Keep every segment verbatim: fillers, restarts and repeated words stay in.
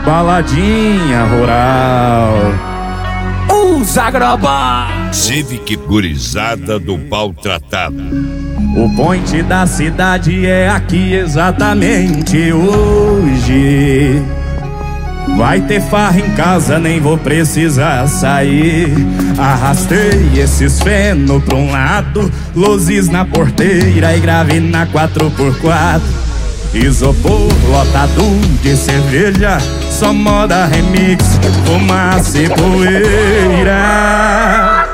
baladinha rural. Os Agrobá. Civic gurizada do pau tratado. O point da cidade é aqui exatamente hoje. Vai ter farra em casa, nem vou precisar sair. Arrastei esses feno pra um lado, luzes na porteira e grave na quatro por quatro. Isopor lotado de cerveja, só moda remix, fumaça e poeira.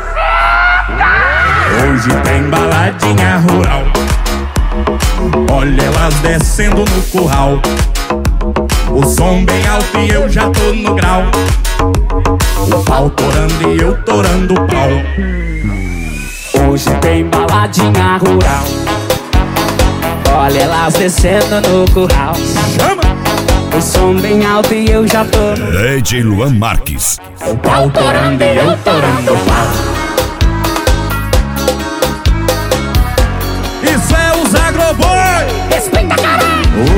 Hoje tem baladinha rural, olha elas descendo no curral. O som bem alto e eu já tô no grau. O pau torando e eu torando o pau. Hoje tem baladinha rural, olha elas descendo no curral. Chama! O som bem alto e eu já tô no... D J Luan Marques. O pau torando e eu torando o pau. Isso é os Agroboy! Respeita, caralho!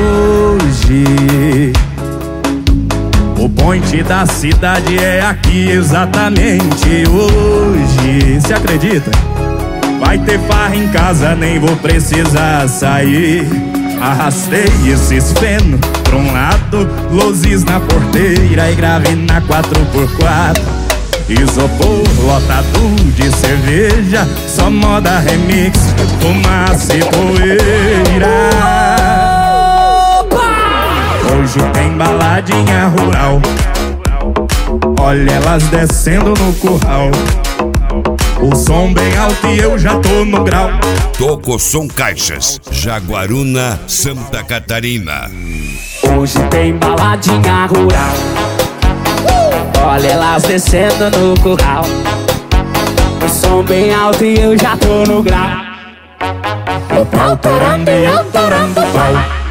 Hoje o point da cidade é aqui exatamente hoje. Se acredita? Vai ter farra em casa, nem vou precisar sair. Arrastei esses feno pra um lado, luzes na porteira e grave na quatro por quatro. Isopor lotado de cerveja, só moda remix, fumaça e poeira. Hoje tem baladinha rural, olha elas descendo no curral. O som bem alto e eu já tô no grau. Toco Som Caixas, Jaguaruna, Santa Catarina. Hoje tem baladinha rural, olha elas descendo no curral. O som bem alto e eu já tô no grau. O pau torando e eu torando o pau.